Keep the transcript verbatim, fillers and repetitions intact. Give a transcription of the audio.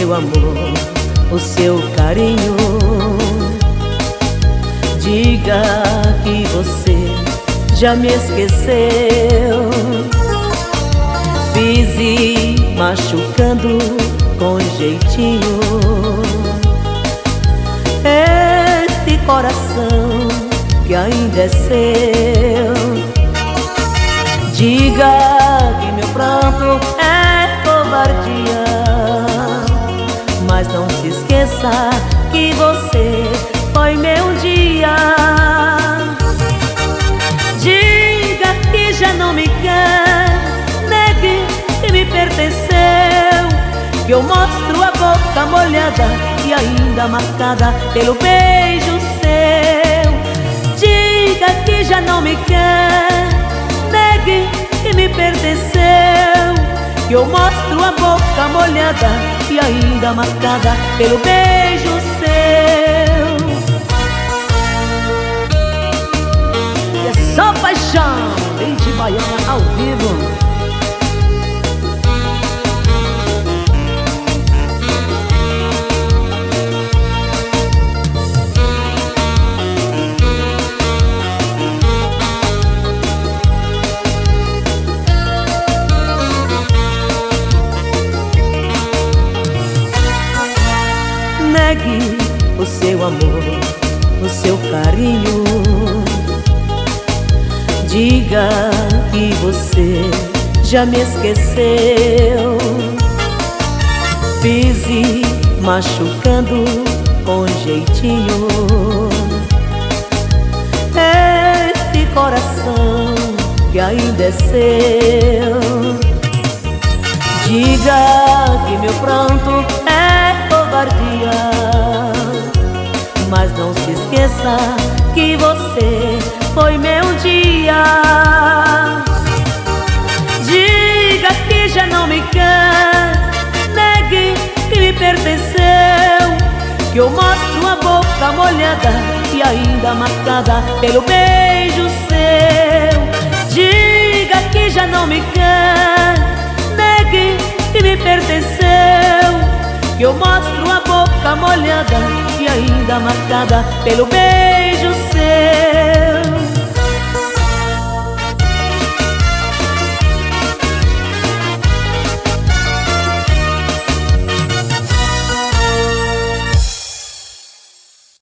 seu amor, o seu carinho. Diga que você já me esqueceu. Fiz e machucando com jeitinho este coração que ainda é seu. Diga que meu pranto é covardia, mas não se esqueça que você foi meu dia. Diga que já não me quer, negue que me pertenceu, que eu mostro a boca molhada e ainda marcada pelo beijo seu. Diga que já não me quer, negue que me pertenceu, que eu mostro a boca molhada e ainda marcada pelo beijo seu. E é só paixão, vem de Baiana ao vivo. Negue o seu amor, o seu carinho. Diga que você já me esqueceu. Fiz e machucando com jeitinho este coração que ainda é seu. Diga que meu pranto é covardia, mas não se esqueça que você foi meu dia. Diga que já não me quer, negue que me pertenceu, que eu mostro a boca molhada e ainda marcada pelo beijo seu. Diga que já não me quer, negue que me pertenceu, que eu mostro a boca molhada e ainda marcada pelo beijo seu.